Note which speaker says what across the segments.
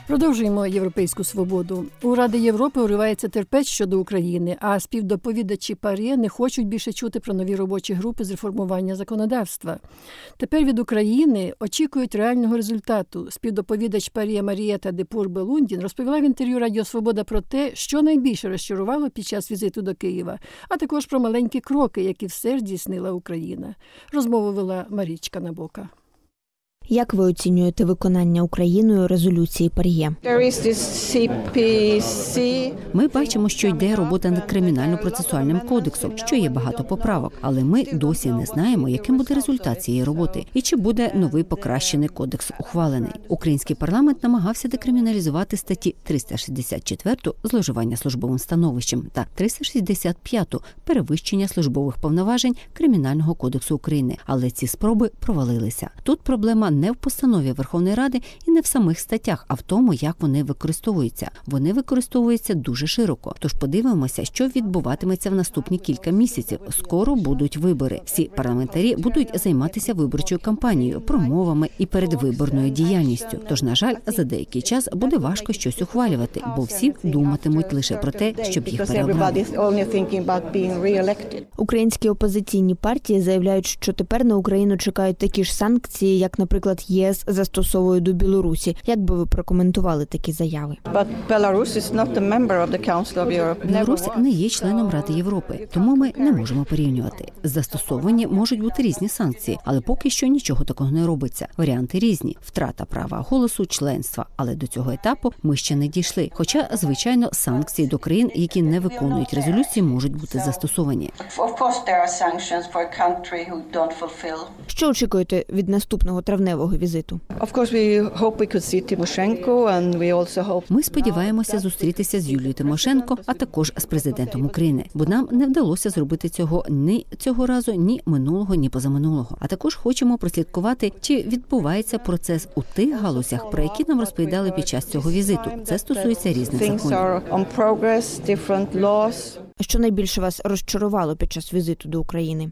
Speaker 1: Продовжуємо європейську свободу. У Раді Європи уривається терпець щодо України, а співдоповідачі ПАРЄ не хочуть більше чути про нові робочі групи з реформування законодавства. Тепер від України очікують реального результату. Співдоповідач ПАРЄ Марієта де Пурбе-Лундін розповіла в інтерв'ю Радіо Свобода про те, що найбільше розчарувало під час візиту до Києва, а також про маленькі кроки, які все здійснила Україна. Розмову вела Марічка Набока.
Speaker 2: Як ви оцінюєте виконання Україною резолюції ПАРЄ?
Speaker 3: Ми бачимо, що йде робота над кримінально-процесуальним кодексом, що є багато поправок, але ми досі не знаємо, яким буде результат цієї роботи і чи буде новий покращений кодекс ухвалений. Український парламент намагався декриміналізувати статті 364 зловживання службовим становищем та 365 перевищення службових повноважень Кримінального кодексу України, але ці спроби провалилися. Тут проблема не в постанові Верховної Ради і не в самих статтях, а в тому, як вони використовуються. Вони використовуються дуже широко. Тож подивимося, що відбуватиметься в наступні кілька місяців. Скоро будуть вибори. Всі парламентарі будуть займатися виборчою кампанією, промовами і передвиборною діяльністю. Тож, на жаль, за деякий час буде важко щось ухвалювати, бо всі думатимуть лише про те, щоб їх переобрали.
Speaker 2: Українські опозиційні партії заявляють, що тепер на Україну чекають такі ж санкції, як, наприклад, ЄС застосовує до Білорусі. Як би ви прокоментували такі заяви?
Speaker 3: Білорусь не є членом Ради Європи, тому ми не можемо порівнювати. Застосовані можуть бути різні санкції, але поки що нічого такого не робиться. Варіанти різні. Втрата права голосу, членства. Але до цього етапу ми ще не дійшли. Хоча, звичайно, санкції до країн, які не виконують резолюції, можуть бути застосовані.
Speaker 2: Що очікуєте від наступного травневого візиту?
Speaker 3: Ми сподіваємося зустрітися з Юлією Тимошенко, а також з президентом України, бо нам не вдалося зробити цього ні цього разу, ні минулого, ні позаминулого. А також хочемо прослідкувати, чи відбувається процес у тих галузях, про які нам розповідали під час цього візиту. Це стосується різних законів.
Speaker 2: Що найбільше вас розчарувало під час візиту до України?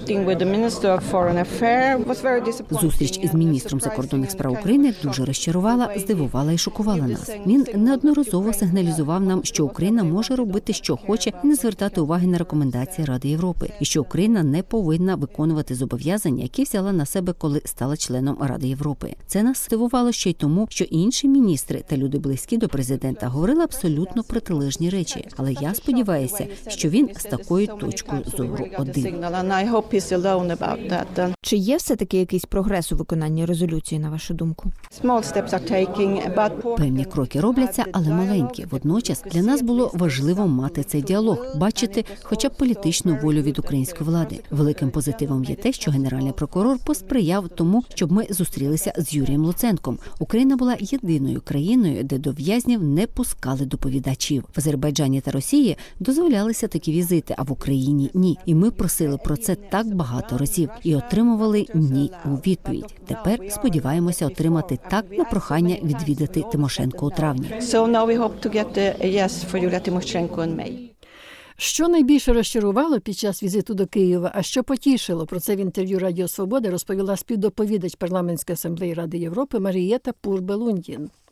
Speaker 3: Зустріч із міністром закордонних справ України дуже розчарувала, здивувала і шокувала нас. Він неодноразово сигналізував нам, що Україна може робити, що хоче, і не звертати уваги на рекомендації Ради Європи. І що Україна не повинна виконувати зобов'язання, які взяла на себе, коли стала членом Ради Європи. Це нас здивувало ще й тому, що інші міністри та люди близькі до президента говорили абсолютно протилежні речі. Але я сподіваюся, що він з такою точкою зору один.
Speaker 2: Чи є все-таки якийсь прогрес у виконанні резолюції, на вашу думку?
Speaker 3: Певні кроки робляться, але маленькі. Водночас для нас було важливо мати цей діалог, бачити хоча б політичну волю від української влади. Великим позитивом є те, що генеральний прокурор посприяв тому, щоб ми зустрілися з Юрієм Луценком. Україна була єдиною країною, де до в'язнів не пускали доповідачів. В Азербайджані та Росії дозволялися такі візити, а в Україні – ні. І ми просили про це так багато разів. І отримували «ні» у відповідь. Тепер сподіваємося отримати «так» на прохання відвідати Тимошенко у травні.
Speaker 1: Що найбільше розчарувало під час візиту до Києва, а що потішило? Про це в інтерв'ю Радіо Свобода розповіла співдоповідач Парламентської асамблеї Ради Європи Марієта Пурбе-Лундін.